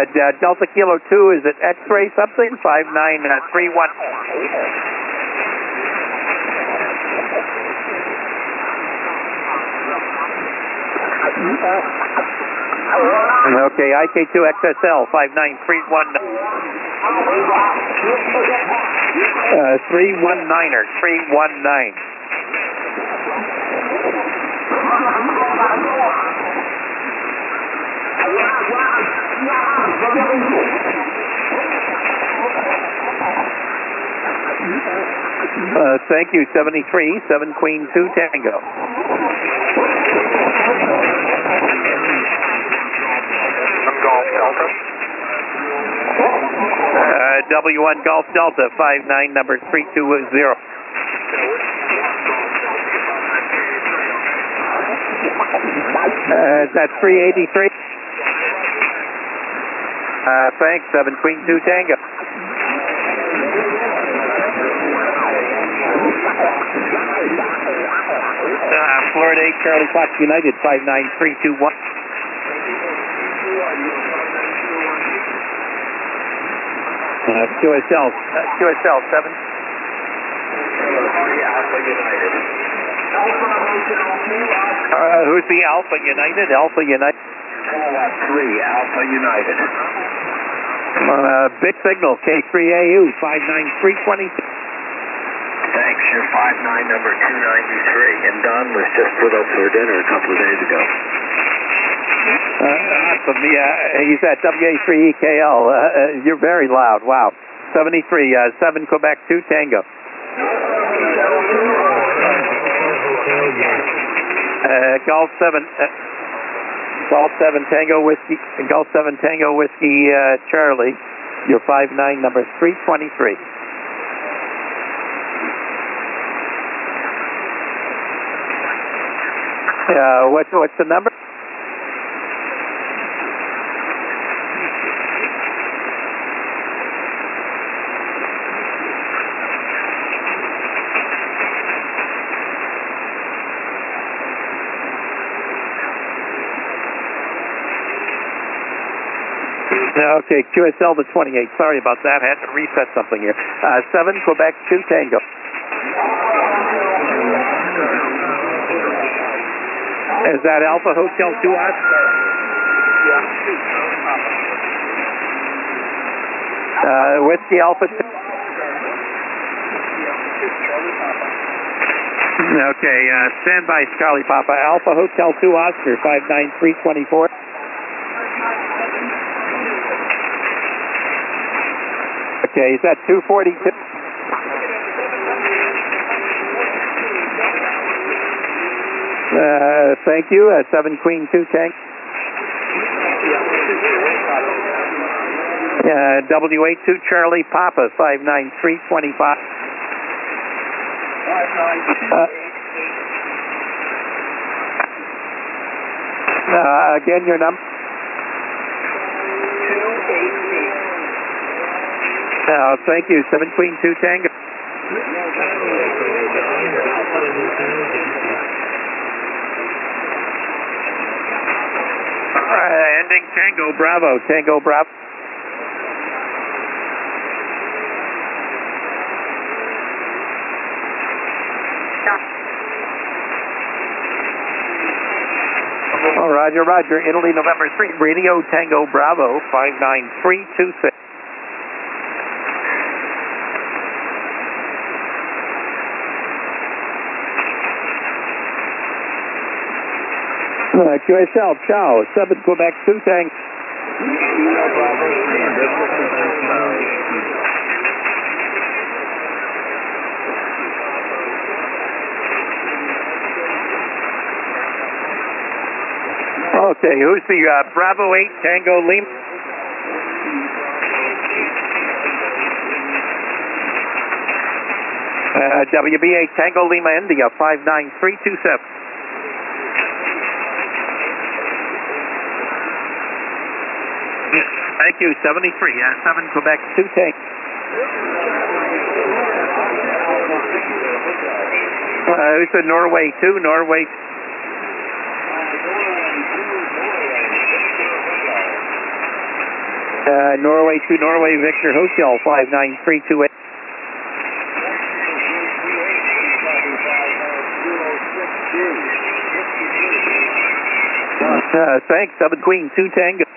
Delta Kilo 2, is it X-ray something? 5931. Okay, IK2 XSL 5931. 319er, 319. Thank you, 73, 7 Queen 2 Tango. Golf Delta. W1 Golf Delta 59, number 320. That's 383. Thanks, 7 Queen 2 Tango. Florida 8 Charlie Fox United 59321. QSL 7. Who's the Alpha United? Alpha United. 3 Alpha United. Big signal K3AU 59320. Thanks, you're 59, number 293. And Don was just with us for dinner a couple of days ago. Awesome. Yeah, he's at WA3EKL. You're very loud. Wow. 73, 7 Quebec 2 Tango. Golf 7. Golf 7 Tango Whiskey. Golf 7 Tango Whiskey Charlie. You're 59, number 323. What's the number? Okay, QSL to 28. Sorry about that. Had to reset something here. 7 Quebec 2 Tango. Is that Alpha Hotel 2 Oscar? Whiskey Alpha 2. Okay, stand by, Charlie Papa. Alpha Hotel 2 Oscar 59324. Okay, is that 242? Thank you. 7 Queen 2 Tank. W82 Charlie Papa 59325. Again, your number. 288. Thank you. 7 Queen 2 Tango. Ending Tango Bravo. Tango Bravo. Oh, Roger, Roger. Italy, November 3. Radio Tango Bravo 59326. QSL, ciao. 7 Quebec 2 Tank. Okay, who's the Bravo 8 Tango Lima? WB8 Tango Lima India 59327. Thank you, 73, 7 Quebec 2 Tank. Who's the Norway 2, Norway. Norway to Norway, Victor Hotel 59328. Thanks, Summit Queen 2 Tango.